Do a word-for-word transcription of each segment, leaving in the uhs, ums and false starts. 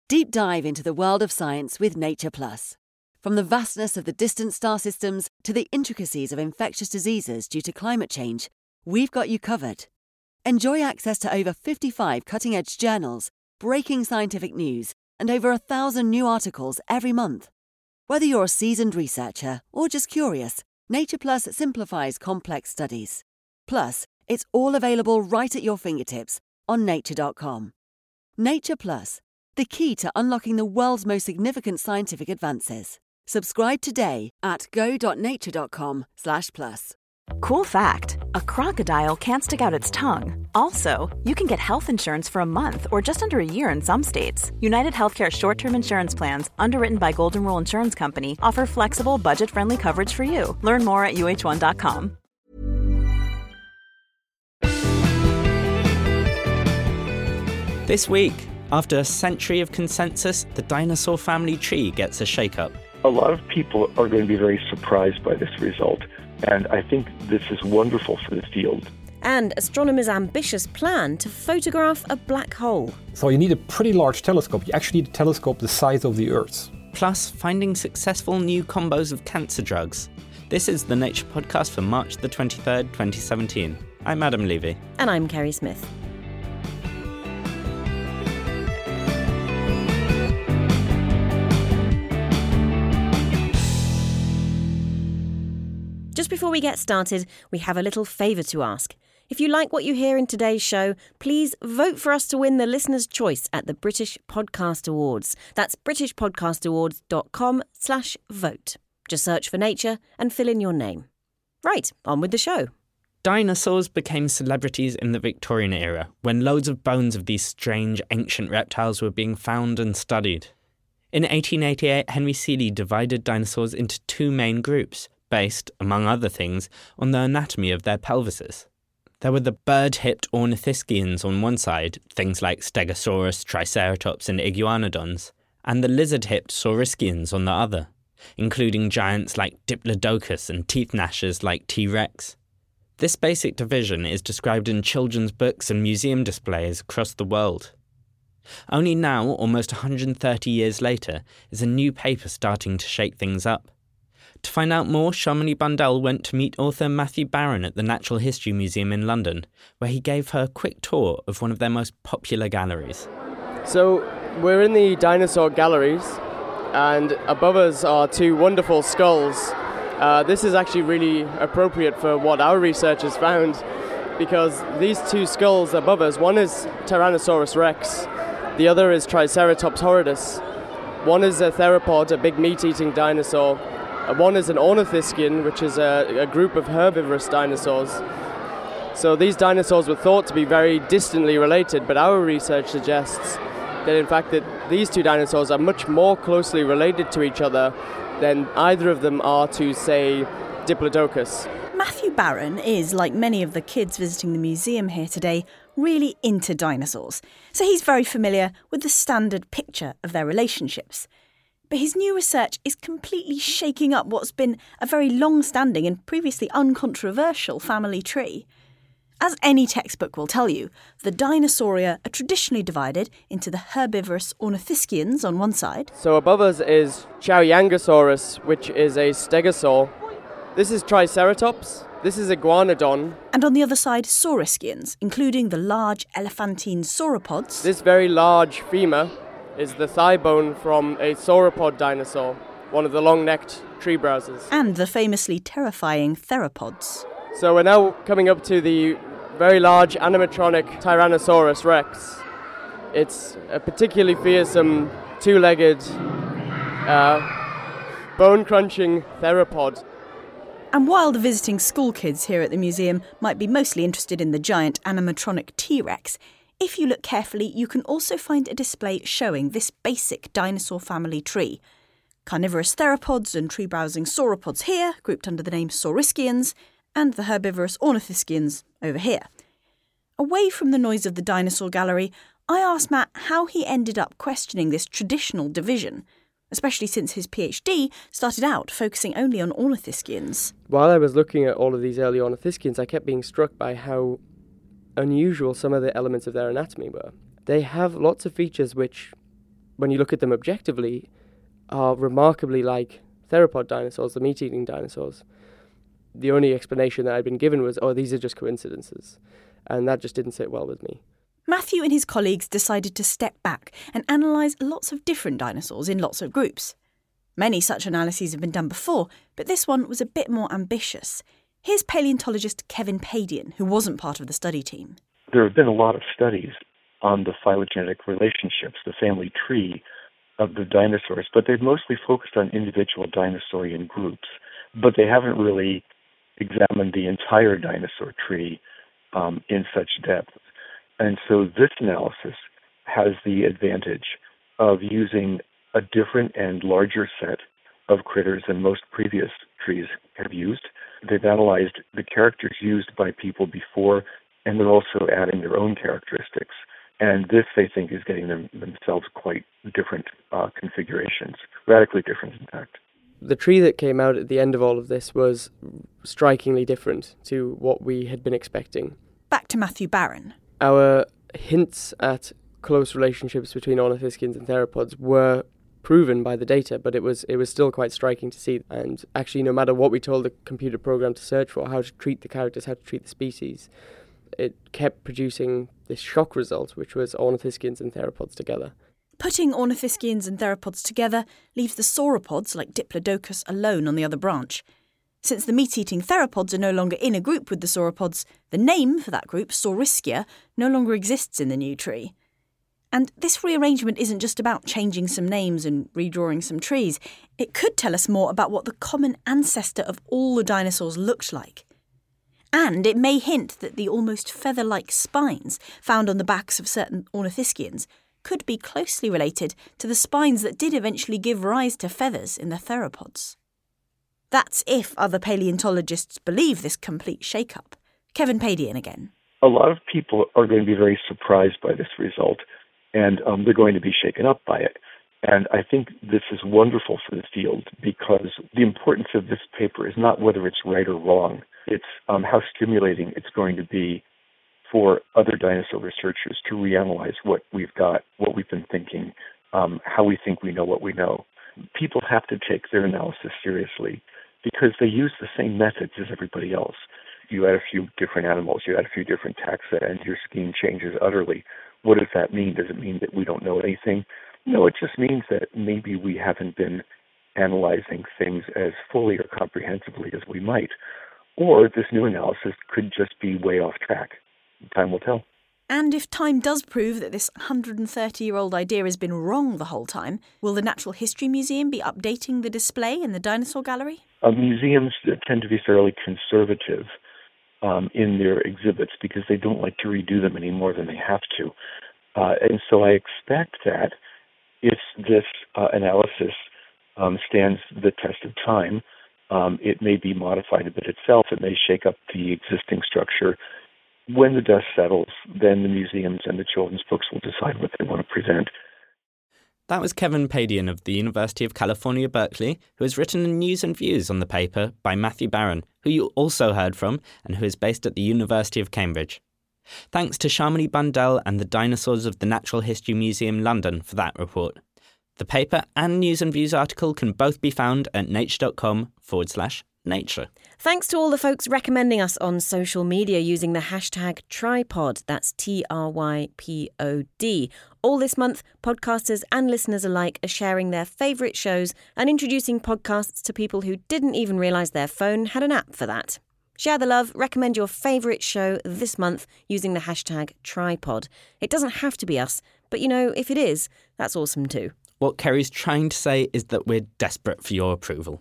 Deep dive into the world of science with Nature Plus. From the vastness of the distant star systems to the intricacies of infectious diseases due to climate change, we've got you covered. Enjoy access to over fifty-five cutting-edge journals, breaking scientific news, and over a thousand new articles every month. Whether you're a seasoned researcher or just curious, Nature Plus simplifies complex studies. Plus, it's all available right at your fingertips on nature dot com. Nature Plus, the key to unlocking the world's most significant scientific advances. Subscribe today at go dot nature dot com slash plus. Cool fact, a crocodile can't stick out its tongue. Also, you can get health insurance for a month or just under a year in some states. United Healthcare short-term insurance plans, underwritten by Golden Rule Insurance Company, offer flexible, budget-friendly coverage for you. Learn more at U H one dot com. This week, after a century of consensus, the dinosaur family tree gets a shake-up. A lot of people are going to be very surprised by this result, and I think this is wonderful for the field. And astronomers' ambitious plan to photograph a black hole. So you need a pretty large telescope. You actually need a telescope the size of the Earth. Plus, finding successful new combos of cancer drugs. This is the Nature Podcast for March the twenty-third, twenty seventeen. I'm Adam Levy. And I'm Kerry Smith. Just before we get started, we have a little favour to ask. If you like what you hear in today's show, please vote for us to win the Listener's Choice at the British Podcast Awards. That's british podcast awards dot com slash vote. Just search for Nature and fill in your name. Right, on with the show. Dinosaurs became celebrities in the Victorian era, when loads of bones of these strange ancient reptiles were being found and studied. In eighteen eighty-eight, Henry Seeley divided dinosaurs into two main groups, based, among other things, on the anatomy of their pelvises. There were the bird-hipped ornithischians on one side, things like Stegosaurus, Triceratops and Iguanodons, and the lizard-hipped saurischians on the other, including giants like Diplodocus and teeth gnashers like T-Rex. This basic division is described in children's books and museum displays across the world. Only now, almost one hundred thirty years later, is a new paper starting to shake things up. To find out more, Shamini Bundell went to meet author Matthew Barron at the Natural History Museum in London, where he gave her a quick tour of one of their most popular galleries. So, we're in the dinosaur galleries, and above us are two wonderful skulls. Uh, this is actually really appropriate for what our research has found, because these two skulls above us, one is Tyrannosaurus rex, the other is Triceratops horridus. One is a theropod, a big meat-eating dinosaur. One is an ornithischian, which is a, a group of herbivorous dinosaurs. So these dinosaurs were thought to be very distantly related, but our research suggests that in fact that these two dinosaurs are much more closely related to each other than either of them are to, say, Diplodocus. Matthew Barron is, like many of the kids visiting the museum here today, really into dinosaurs. So he's very familiar with the standard picture of their relationships. But his new research is completely shaking up what's been a very long-standing and previously uncontroversial family tree. As any textbook will tell you, the Dinosauria are traditionally divided into the herbivorous ornithischians on one side. So above us is Chowyangosaurus, which is a stegosaur. This is Triceratops. This is Iguanodon. And on the other side, saurischians, including the large elephantine sauropods. This very large femur is the thigh bone from a sauropod dinosaur, one of the long-necked tree browsers. And the famously terrifying theropods. So we're now coming up to the very large animatronic Tyrannosaurus rex. It's a particularly fearsome, two-legged, uh, bone-crunching theropod. And while the visiting school kids here at the museum might be mostly interested in the giant animatronic T-Rex, if you look carefully, you can also find a display showing this basic dinosaur family tree. Carnivorous theropods and tree-browsing sauropods here, grouped under the name saurischians, and the herbivorous ornithischians over here. Away from the noise of the dinosaur gallery, I asked Matt how he ended up questioning this traditional division, especially since his PhD started out focusing only on ornithischians. While I was looking at all of these early ornithischians, I kept being struck by how unusual some of the elements of their anatomy were. They have lots of features which when you look at them objectively, are remarkably like theropod dinosaurs, the meat-eating dinosaurs. The only explanation that I'd been given was, oh, these are just coincidences. And that just didn't sit well with me. Matthew and his colleagues decided to step back and analyse lots of different dinosaurs in lots of groups. Many such analyses have been done before, but this one was a bit more ambitious. Here's paleontologist Kevin Padian, who wasn't part of the study team. There have been a lot of studies on the phylogenetic relationships, the family tree of the dinosaurs, but they've mostly focused on individual dinosaurian groups. But they haven't really examined the entire dinosaur tree um, in such depth. And so this analysis has the advantage of using a different and larger set of critters than most previous trees have used. They've analyzed the characters used by people before, and they're also adding their own characteristics. And this, they think, is getting them themselves quite different uh, configurations, radically different, in fact. The tree that came out at the end of all of this was strikingly different to what we had been expecting. Back to Matthew Barron. Our hints at close relationships between ornithischians and theropods were proven by the data, but it was it was still quite striking to see. And actually, no matter what we told the computer program to search for, how to treat the characters, how to treat the species, it kept producing this shock result, which was ornithischians and theropods together. Putting ornithischians and theropods together leaves the sauropods, like Diplodocus, alone on the other branch. Since the meat-eating theropods are no longer in a group with the sauropods, the name for that group, Saurischia, no longer exists in the new tree. And this rearrangement isn't just about changing some names and redrawing some trees. It could tell us more about what the common ancestor of all the dinosaurs looked like. And it may hint that the almost feather-like spines found on the backs of certain ornithischians could be closely related to the spines that did eventually give rise to feathers in the theropods. That's if other paleontologists believe this complete shake-up. Kevin Padian again. A lot of people are going to be very surprised by this result, and um, they're going to be shaken up by it. And I think this is wonderful for the field because the importance of this paper is not whether it's right or wrong. It's um, how stimulating it's going to be for other dinosaur researchers to reanalyze what we've got, what we've been thinking, um, how we think we know what we know. People have to take their analysis seriously because they use the same methods as everybody else. You add a few different animals, you add a few different taxa, and your scheme changes utterly. What does that mean? Does it mean that we don't know anything? No, it just means that maybe we haven't been analyzing things as fully or comprehensively as we might. Or this new analysis could just be way off track. Time will tell. And if time does prove that this one hundred thirty-year-old idea has been wrong the whole time, will the Natural History Museum be updating the display in the dinosaur gallery? Uh, museums tend to be fairly conservative um, in their exhibits because they don't like to redo them any more than they have to. Uh, and so I expect that if this uh, analysis um, stands the test of time, um, it may be modified a bit itself. It may shake up the existing structure. When the dust settles, then the museums and the children's books will decide what they want to present. That was Kevin Padian of the University of California, Berkeley, who has written a news and views on the paper by Matthew Barron, who you also heard from and who is based at the University of Cambridge. Thanks to Shamini Bundell and the Dinosaurs of the Natural History Museum, London, for that report. The paper and news and views article can both be found at nature.com forward slash nature. Thanks to all the folks recommending us on social media using the hashtag Trypod. That's T R Y P O D. All this month, podcasters and listeners alike are sharing their favourite shows and introducing podcasts to people who didn't even realise their phone had an app for that. Share the love, recommend your favourite show this month using the hashtag Trypod. It doesn't have to be us, but you know, if it is, that's awesome too. What Kerry's trying to say is that we're desperate for your approval.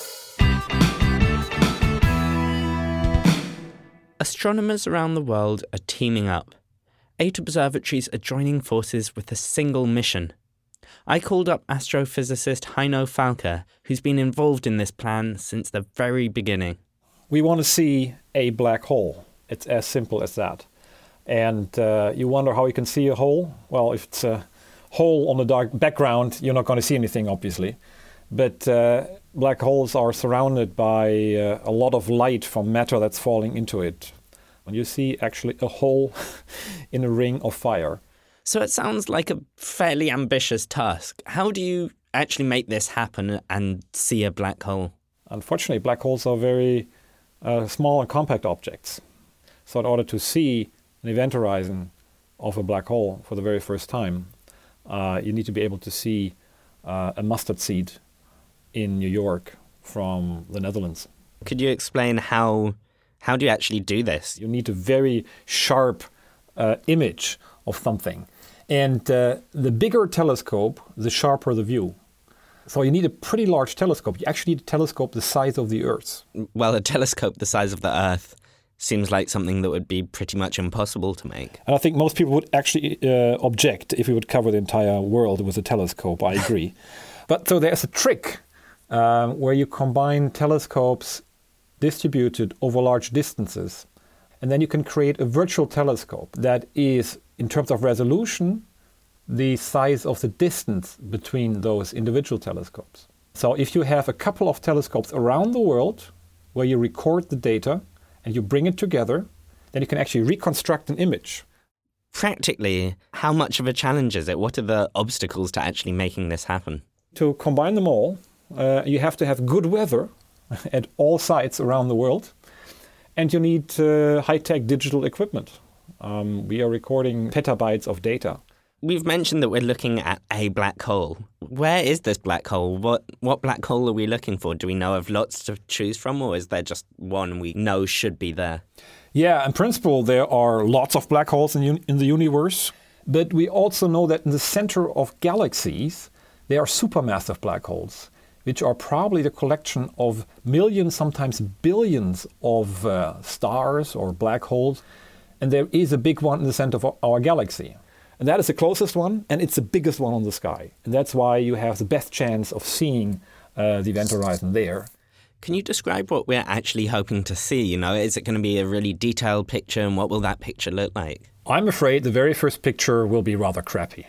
Astronomers around the world are teaming up. Eight observatories are joining forces with a single mission. I called up astrophysicist Heino Falker, who's been involved in this plan since the very beginning. We want to see a black hole. It's as simple as that. And uh, you wonder how you can see a hole? Well, if it's a hole on a dark background, you're not going to see anything, obviously. But uh, black holes are surrounded by uh, a lot of light from matter that's falling into it. When you see actually a hole in a ring of fire. So it sounds like a fairly ambitious task. How do you actually make this happen and see a black hole? Unfortunately, black holes are very uh, small and compact objects. So in order to see an event horizon of a black hole for the very first time, uh, you need to be able to see uh, a mustard seed in New York from the Netherlands. Could you explain how how do you actually do this? You need a very sharp uh, image of something. And uh, the bigger telescope, the sharper the view. So you need a pretty large telescope. You actually need a telescope the size of the Earth. Well, a telescope the size of the Earth seems like something that would be pretty much impossible to make. And I think most people would actually uh, object if we would cover the entire world with a telescope. I agree. But so there's a trick um, where you combine telescopes distributed over large distances. And then you can create a virtual telescope that is, in terms of resolution, the size of the distance between those individual telescopes. So if you have a couple of telescopes around the world where you record the data and you bring it together, then you can actually reconstruct an image. Practically, how much of a challenge is it? What are the obstacles to actually making this happen? To combine them all, uh, you have to have good weather at all sites around the world, and you need uh, high-tech digital equipment. Um, we are recording petabytes of data. We've mentioned that we're looking at a black hole. Where is this black hole? What what black hole are we looking for? Do we know of lots to choose from, or is there just one we know should be there? Yeah, in principle, there are lots of black holes in, un- in the universe. But we also know that in the center of galaxies, there are supermassive black holes, which are probably the collection of millions, sometimes billions of uh, stars or black holes. And there is a big one in the center of our galaxy. And that is the closest one, and it's the biggest one on the sky. And that's why you have the best chance of seeing uh, the event horizon there. Can you describe what we're actually hoping to see? You know, is it going to be a really detailed picture, and what will that picture look like? I'm afraid the very first picture will be rather crappy.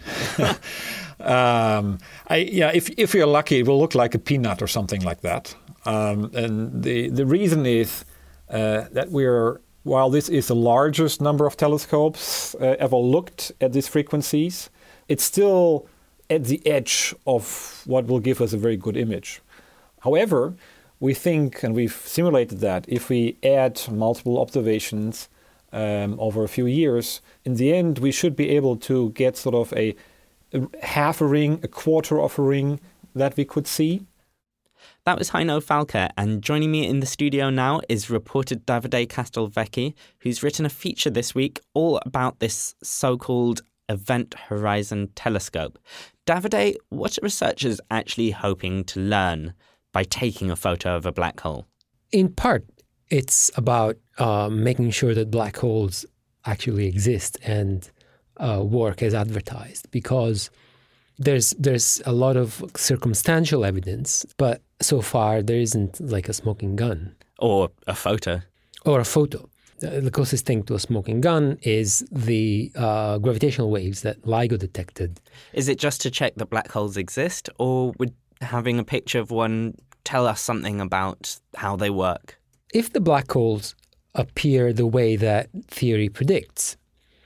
um, I, yeah, if if you're lucky, it will look like a peanut or something like that. Um, and the the reason is uh, that we're While this is the largest number of telescopes uh, ever looked at these frequencies, it's still at the edge of what will give us a very good image. However, we think, and we've simulated that, if we add multiple observations um, over a few years, in the end we should be able to get sort of a, a half a ring, a quarter of a ring that we could see. That was Heino Falke, and joining me in the studio now is reporter Davide Castelvecchi, who's written a feature this week all about this so-called Event Horizon Telescope. Davide, what are researchers actually hoping to learn by taking a photo of a black hole? In part, it's about uh, making sure that black holes actually exist and uh, work as advertised, because There's there's a lot of circumstantial evidence, but so far there isn't like a smoking gun. Or a photo. Or a photo. The closest thing to a smoking gun is the uh, gravitational waves that LIGO detected. Is it just to check that black holes exist, or would having a picture of one tell us something about how they work? If the black holes appear the way that theory predicts,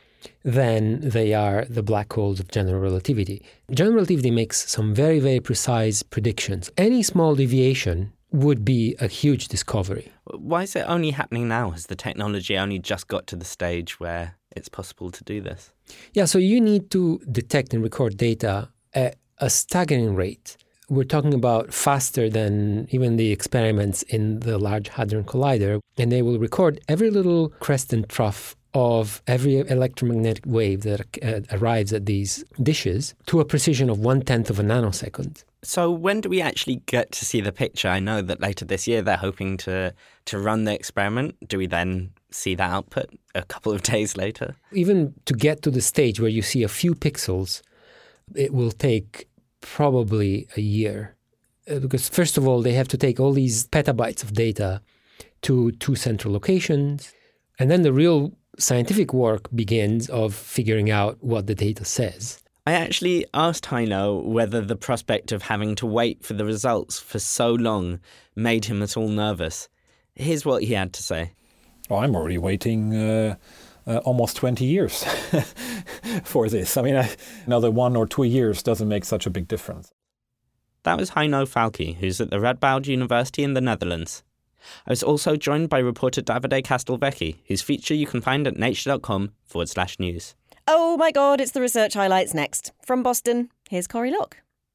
then they are the black holes of general relativity. General relativity makes some very, very precise predictions. Any small deviation would be a huge discovery. Why is it only happening now? Has the technology only just got to the stage where it's possible to do this? Yeah, so you need to detect and record data at a staggering rate. We're talking about faster than even the experiments in the Large Hadron Collider, and they will record every little crest and trough of every electromagnetic wave that uh, arrives at these dishes to a precision of one-tenth of a nanosecond. So when do we actually get to see the picture? I know that later this year they're hoping to, to run the experiment. Do we then see that output a couple of days later? Even to get to the stage where you see a few pixels, it will take probably a year. Uh, because first of all, they have to take all these petabytes of data to two central locations. And then the real scientific work begins of figuring out what the data says. I actually asked Heino whether the prospect of having to wait for the results for so long made him at all nervous. Here's what he had to say. Well, I'm already waiting uh, uh, almost twenty years for this. I mean, I, another one or two years doesn't make such a big difference. That was Heino Falky, who's at the Radboud University in the Netherlands. I was also joined by reporter Davide Castelvecchi, whose feature you can find at nature.com forward slash news. Oh my God, it's the research highlights next. From Boston, here's Corey Locke.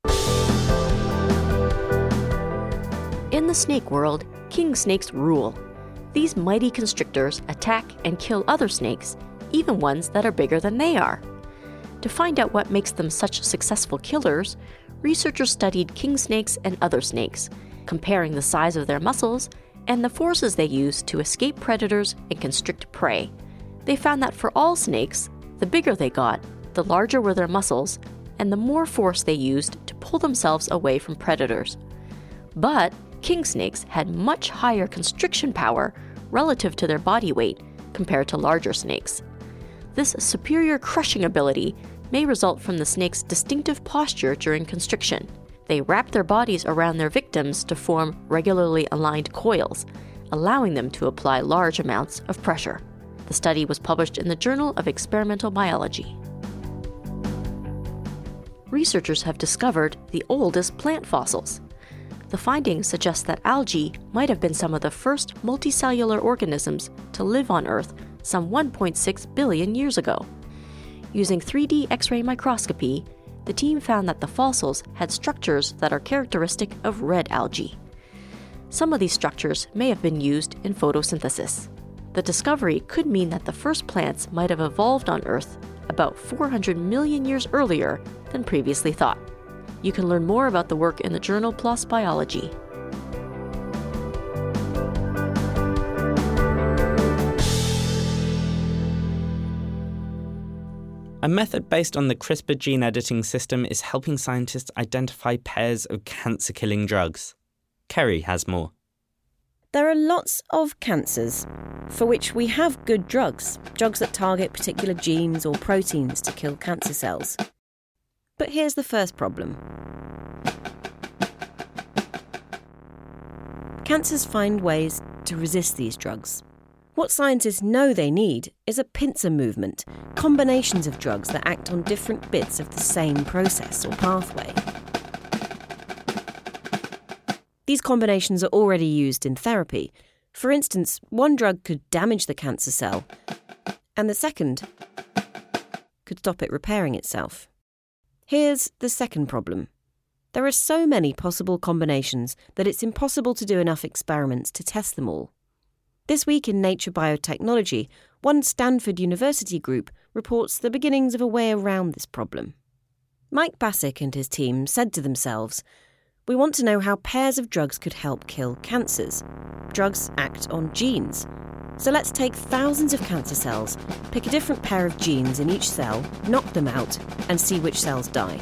In the snake world, king snakes rule. These mighty constrictors attack and kill other snakes, even ones that are bigger than they are. To find out what makes them such successful killers, researchers studied king snakes and other snakes, comparing the size of their muscles and the forces they use to escape predators and constrict prey. They found that for all snakes, the bigger they got, the larger were their muscles, and the more force they used to pull themselves away from predators. But king snakes had much higher constriction power relative to their body weight compared to larger snakes. This superior crushing ability may result from the snake's distinctive posture during constriction. They wrap their bodies around their victims to form regularly aligned coils, allowing them to apply large amounts of pressure. The study was published in the Journal of Experimental Biology. Researchers have discovered the oldest plant fossils. The findings suggest that algae might have been some of the first multicellular organisms to live on Earth some one point six billion years ago. Using three D X-ray microscopy, the team found that the fossils had structures that are characteristic of red algae. Some of these structures may have been used in photosynthesis. The discovery could mean that the first plants might have evolved on Earth about four hundred million years earlier than previously thought. You can learn more about the work in the journal PLOS Biology. A method based on the CRISPR gene editing system is helping scientists identify pairs of cancer-killing drugs. Kerry has more. There are lots of cancers for which we have good drugs, drugs that target particular genes or proteins to kill cancer cells. But here's the first problem. Cancers find ways to resist these drugs. What scientists know they need is a pincer movement, combinations of drugs that act on different bits of the same process or pathway. These combinations are already used in therapy. For instance, one drug could damage the cancer cell, and the second could stop it repairing itself. Here's the second problem. There are so many possible combinations that it's impossible to do enough experiments to test them all. This week in Nature Biotechnology, one Stanford University group reports the beginnings of a way around this problem. Mike Basic and his team said to themselves, "We want to know how pairs of drugs could help kill cancers. Drugs act on genes. So let's take thousands of cancer cells, pick a different pair of genes in each cell, knock them out, and see which cells die."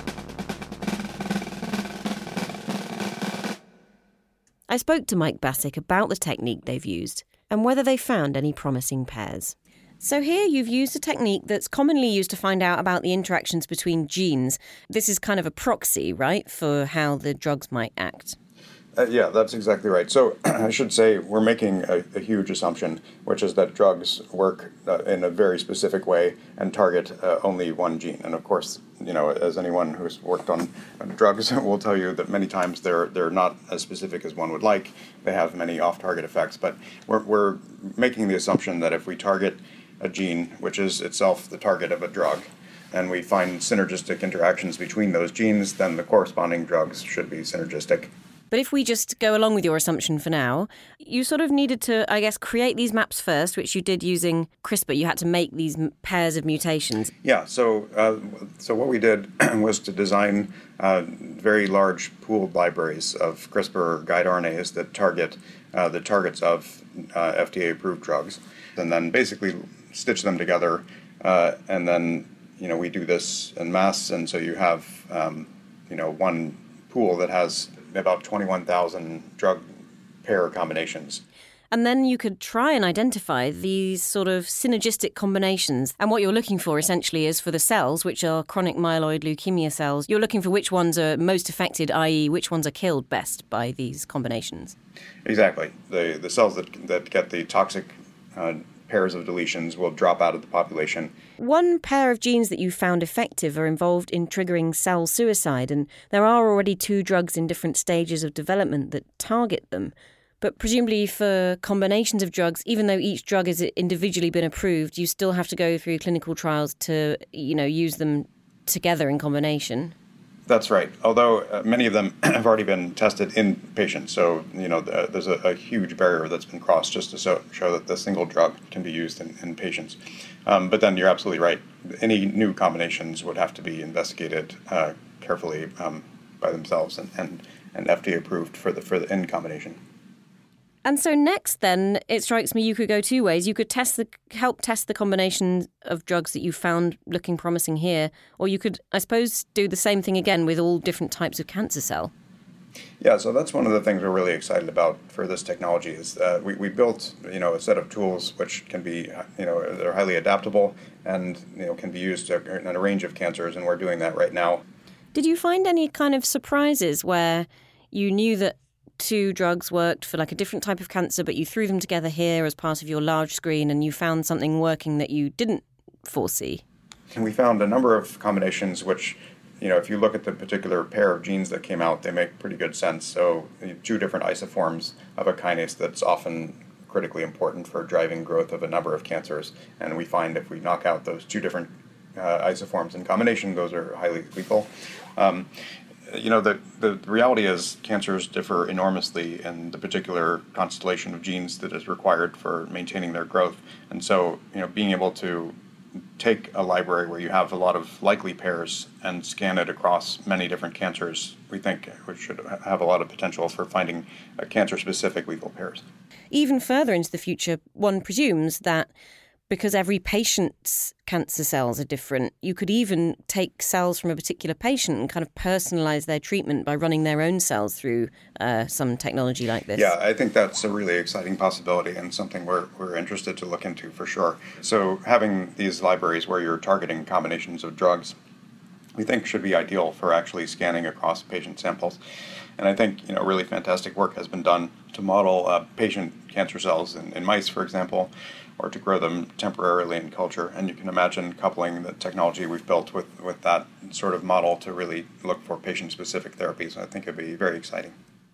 I spoke to Mike Basic about the technique they've used and whether they found any promising pairs. So here you've used a technique that's commonly used to find out about the interactions between genes. This is kind of a proxy, right, for how the drugs might act. Uh, yeah, that's exactly right. So I should say we're making a, a huge assumption, which is that drugs work uh, in a very specific way and target uh, only one gene. And of course, you know, as anyone who's worked on drugs will tell you that many times they're they're not as specific as one would like. They have many off-target effects. But we're we're making the assumption that if we target a gene, which is itself the target of a drug, and we find synergistic interactions between those genes, then the corresponding drugs should be synergistic. But if we just go along with your assumption for now, you sort of needed to, I guess, create these maps first, which you did using CRISPR. You had to make these pairs of mutations. Yeah, so uh, so what we did was to design uh, very large pooled libraries of CRISPR guide R N As that target uh, the targets of uh, F D A-approved drugs, and then basically stitch them together, uh, and then you know we do this en masse, and so you have um, you know one pool that has about twenty-one thousand drug pair combinations. And then you could try and identify these sort of synergistic combinations. And what you're looking for essentially is for the cells, which are chronic myeloid leukemia cells, you're looking for which ones are most affected, that is which ones are killed best by these combinations. Exactly. The the cells that that get the toxic uh, pairs of deletions will drop out of the population. One pair of genes that you found effective are involved in triggering cell suicide, and there are already two drugs in different stages of development that target them. But presumably for combinations of drugs, even though each drug has individually been approved, you still have to go through clinical trials to, you know, use them together in combination. That's right. Although uh, many of them have already been tested in patients. So, you know, the, there's a, a huge barrier that's been crossed just to so, show that the single drug can be used in, in patients. Um, but then you're absolutely right. Any new combinations would have to be investigated uh, carefully um, by themselves and, and, and F D A approved for the, for the in combination. And so next, then, it strikes me you could go two ways. You could test the help test the combination of drugs that you found looking promising here, or you could, I suppose, do the same thing again with all different types of cancer cell. Yeah, so that's one of the things we're really excited about for this technology is uh, we, we built, you know, a set of tools which can be, you know, they're highly adaptable and, you know, can be used in a range of cancers, and we're doing that right now. Did you find any kind of surprises where you knew that two drugs worked for like a different type of cancer, but you threw them together here as part of your large screen and you found something working that you didn't foresee? And we found a number of combinations which, you know, if you look at the particular pair of genes that came out, they make pretty good sense. So two different isoforms of a kinase that's often critically important for driving growth of a number of cancers. And we find if we knock out those two different uh, isoforms in combination, those are highly lethal. Um, You know, the, the reality is cancers differ enormously in the particular constellation of genes that is required for maintaining their growth. And so, you know, being able to take a library where you have a lot of likely pairs and scan it across many different cancers, we think we should have a lot of potential for finding uh, cancer-specific lethal pairs. Even further into the future, one presumes that because every patient's cancer cells are different, you could even take cells from a particular patient and kind of personalize their treatment by running their own cells through uh, some technology like this. Yeah, I think that's a really exciting possibility and something we're, we're interested to look into for sure. So having these libraries where you're targeting combinations of drugs, we think should be ideal for actually scanning across patient samples. And I think, you know, really fantastic work has been done to model uh, patient cancer cells in, in mice, for example, or to grow them temporarily in culture. And you can imagine coupling the technology we've built with, with that sort of model to really look for patient-specific therapies. I think it'd be very exciting.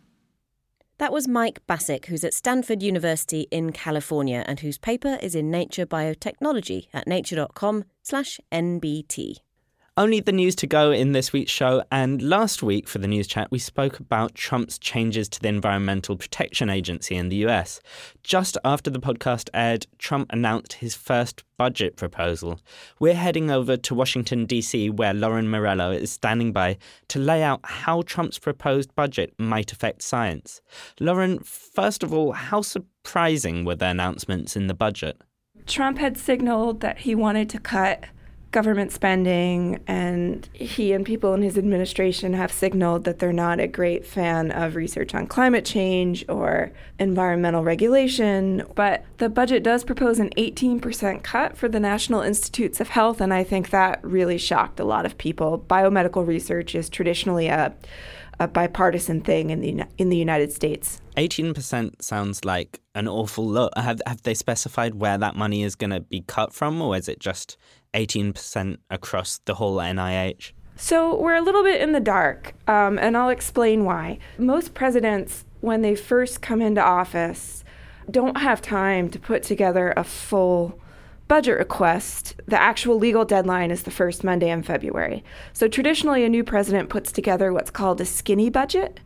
That was Mike Basic, who's at Stanford University in California and whose paper is in Nature Biotechnology at nature.com slash NBT. Only the news to go in this week's show, and last week for the news chat we spoke about Trump's changes to the Environmental Protection Agency in the U S. Just after the podcast aired, Trump announced his first budget proposal. We're heading over to Washington, D C, where Lauren Morello is standing by to lay out how Trump's proposed budget might affect science. Lauren, first of all, how surprising were the announcements in the budget? Trump had signaled that he wanted to cut government spending, and he and people in his administration have signaled that they're not a great fan of research on climate change or environmental regulation. But the budget does propose an eighteen percent cut for the National Institutes of Health, and I think that really shocked a lot of people. Biomedical research is traditionally a, a bipartisan thing in the in the United States. eighteen percent sounds like an awful lot. Have, have they specified where that money is going to be cut from, or is it just eighteen percent across the whole N I H? So we're a little bit in the dark, um, and I'll explain why. Most presidents, when they first come into office, don't have time to put together a full budget request. The actual legal deadline is the first Monday in February. So traditionally, a new president puts together what's called a skinny budget,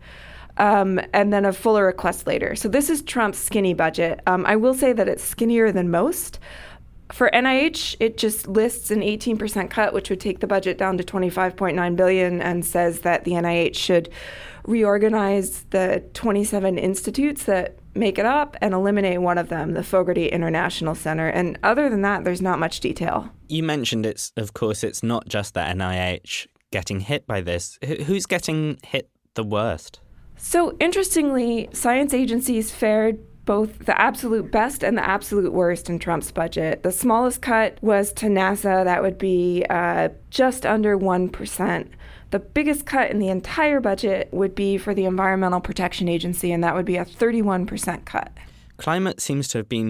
um, and then a fuller request later. So this is Trump's skinny budget. Um, I will say that it's skinnier than most. For N I H, it just lists an eighteen percent cut, which would take the budget down to twenty-five point nine billion dollars, and says that the N I H should reorganize the twenty-seven institutes that make it up and eliminate one of them, the Fogarty International Center. And other than that, there's not much detail. You mentioned it's, of course, it's not just the N I H getting hit by this. Who's getting hit the worst? So interestingly, science agencies fared both the absolute best and the absolute worst in Trump's budget. The smallest cut was to NASA. That would be uh, just under one percent. The biggest cut in the entire budget would be for the Environmental Protection Agency, and that would be a thirty-one percent cut. Climate seems to have been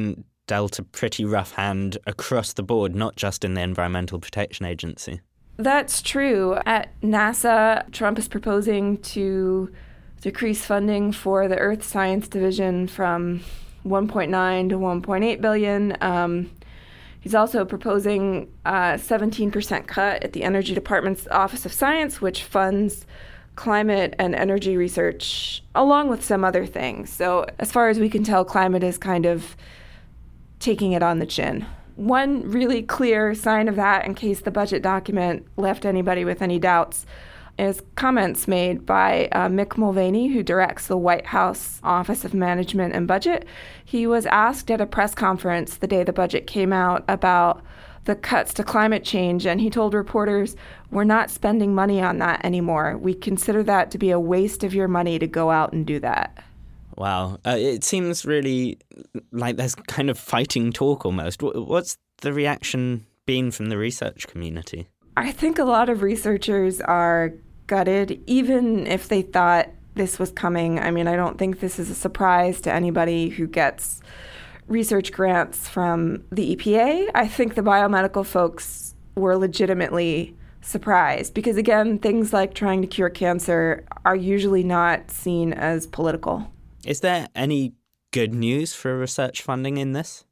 dealt a pretty rough hand across the board, not just in the Environmental Protection Agency. That's true. At NASA, Trump is proposing to decrease funding for the Earth Science Division from one point nine to one point eight billion. Um, he's also proposing a seventeen percent cut at the Energy Department's Office of Science, which funds climate and energy research, along with some other things. So as far as we can tell, climate is kind of taking it on the chin. One really clear sign of that, in case the budget document left anybody with any doubts, is comments made by uh, Mick Mulvaney, who directs the White House Office of Management and Budget. He was asked at a press conference the day the budget came out about the cuts to climate change, and he told reporters, "We're not spending money on that anymore. We consider that to be a waste of your money to go out and do that." Wow. Uh, it seems really like there's kind of fighting talk almost. What's the reaction been from the research community? I think a lot of researchers are gutted, even if they thought this was coming. I mean, I don't think this is a surprise to anybody who gets research grants from the E P A. I think the biomedical folks were legitimately surprised because, again, things like trying to cure cancer are usually not seen as political. Is there any good news for research funding in this?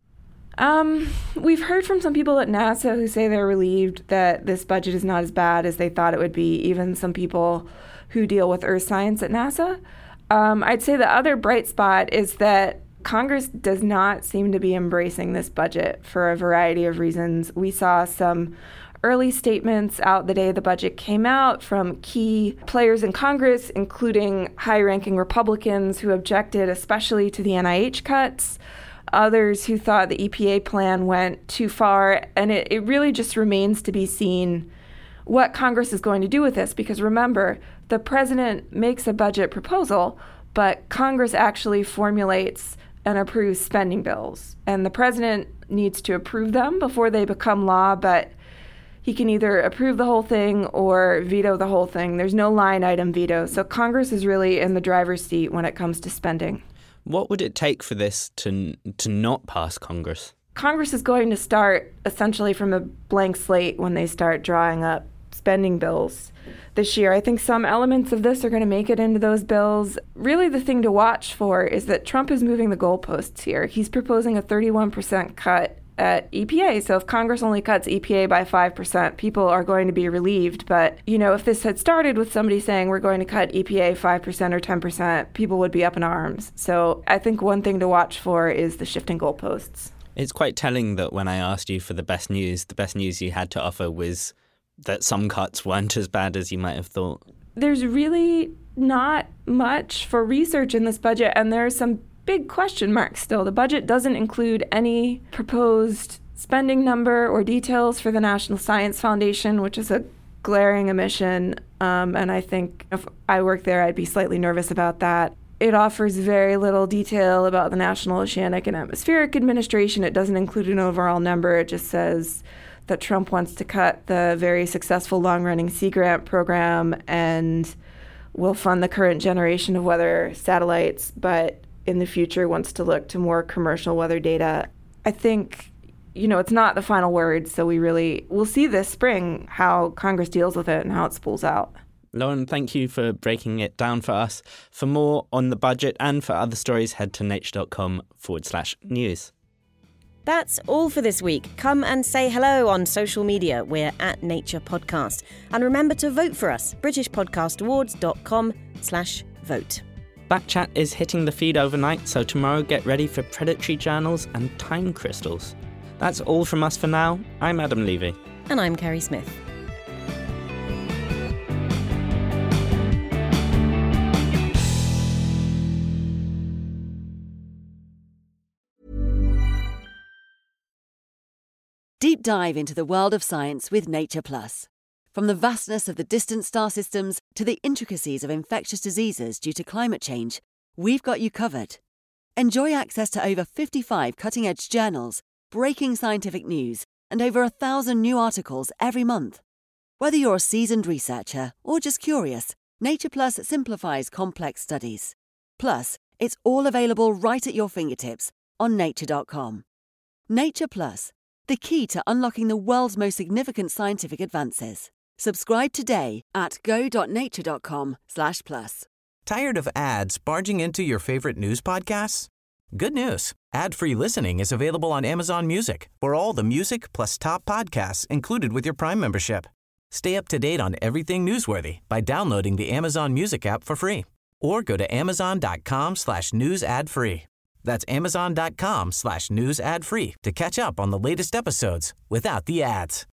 Um, we've heard from some people at NASA who say they're relieved that this budget is not as bad as they thought it would be, even some people who deal with earth science at NASA. Um, I'd say the other bright spot is that Congress does not seem to be embracing this budget for a variety of reasons. We saw some early statements out the day the budget came out from key players in Congress, including high-ranking Republicans who objected especially to the N I H cuts, others who thought the E P A plan went too far, and it, it really just remains to be seen what Congress is going to do with this, because remember, the president makes a budget proposal, but Congress actually formulates and approves spending bills, and the president needs to approve them before they become law, but he can either approve the whole thing or veto the whole thing. There's no line item veto, so Congress is really in the driver's seat when it comes to spending. What would it take for this to to not pass Congress? Congress is going to start essentially from a blank slate when they start drawing up spending bills this year. I think some elements of this are going to make it into those bills. Really, the thing to watch for is that Trump is moving the goalposts here. He's proposing a thirty-one percent cut at E P A. So if Congress only cuts E P A by five percent, people are going to be relieved. But, you know, if this had started with somebody saying we're going to cut E P A five percent or ten percent, people would be up in arms. So I think one thing to watch for is the shifting goalposts. It's quite telling that when I asked you for the best news, the best news you had to offer was that some cuts weren't as bad as you might have thought. There's really not much for research in this budget, and there are some big question marks still. The budget doesn't include any proposed spending number or details for the National Science Foundation, which is a glaring omission. Um, and I think if I worked there, I'd be slightly nervous about that. It offers very little detail about the National Oceanic and Atmospheric Administration. It doesn't include an overall number. It just says that Trump wants to cut the very successful long-running Sea Grant program and will fund the current generation of weather satellites, but in the future wants to look to more commercial weather data. I think, you know, it's not the final word, so we really, we'll see this spring how Congress deals with it and how it spools out. Lauren, thank you for breaking it down for us. For more on the budget and for other stories, head to nature.com forward slash news. That's all for this week. Come and say hello on social media. We're at Nature Podcast. And remember to vote for us, britishpodcastawards.com slash vote. Backchat is hitting the feed overnight, so tomorrow get ready for predatory journals and time crystals. That's all from us for now. I'm Adam Levy. And I'm Kerry Smith. Deep dive into the world of science with Nature Plus. From the vastness of the distant star systems to the intricacies of infectious diseases due to climate change, we've got you covered. Enjoy access to over fifty-five cutting-edge journals, breaking scientific news, and over a thousand new articles every month. Whether you're a seasoned researcher or just curious, Nature Plus simplifies complex studies. Plus, it's all available right at your fingertips on nature dot com. Nature Plus, the key to unlocking the world's most significant scientific advances. Subscribe today at go.nature.com slash plus. Tired of ads barging into your favorite news podcasts? Good news. Ad-free listening is available on Amazon Music for all the music plus top podcasts included with your Prime membership. Stay up to date on everything newsworthy by downloading the Amazon Music app for free or go to amazon.com slash news ad free. That's amazon.com slash news ad free to catch up on the latest episodes without the ads.